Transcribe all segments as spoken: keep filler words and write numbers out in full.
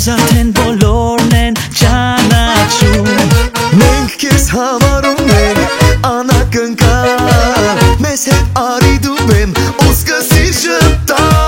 Մեզ արդեն բոլորն են ճանաչում Մենք քեզ համարում ենք անակնկալ Մեզ հետ արի դու բեմ ու սկսիր ժպտալ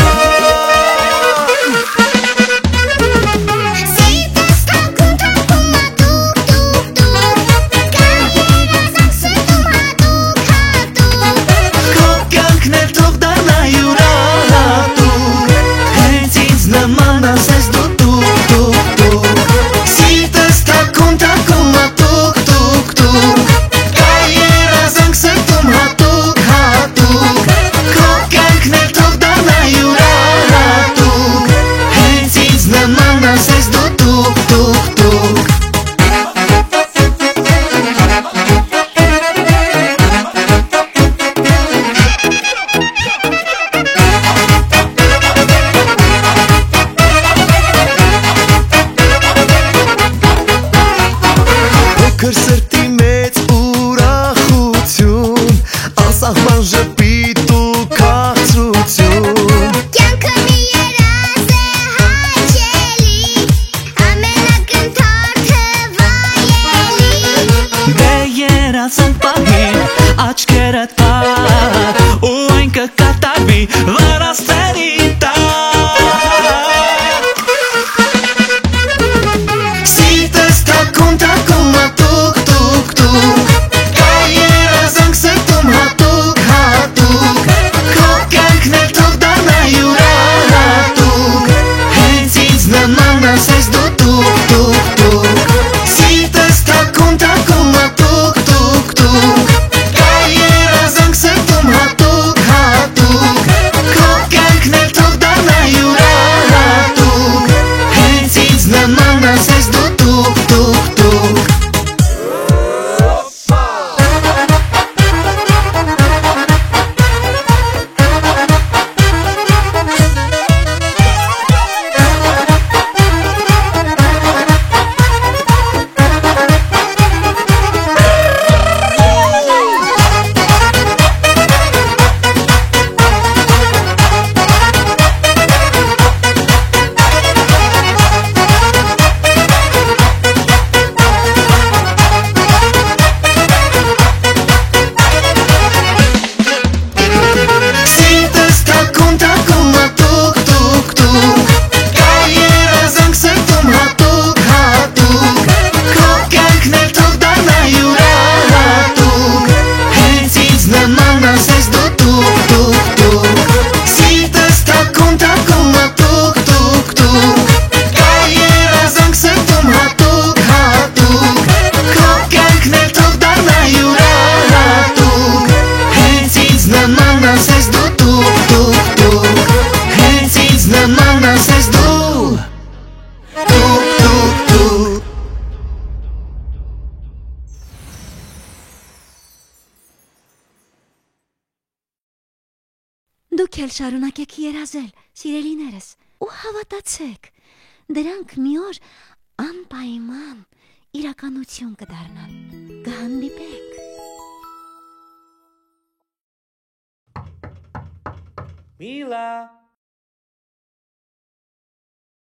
Սրտի մեծ ուրախություն Անսահման ժպիտ ու քաղցրություն Կյանքը մի երազ է հաճելի Ամենակնթարթը վայելի Դե երազանք պահին աչքերդ պահ ու այն կկատարվի վարաստերի Դուք էլ շարունակեք երազել, սիրելիներս, ու հավատացեք, դրանք մի օր անպայման իրականություն կդառնան, կհանդիպենք։ Mila!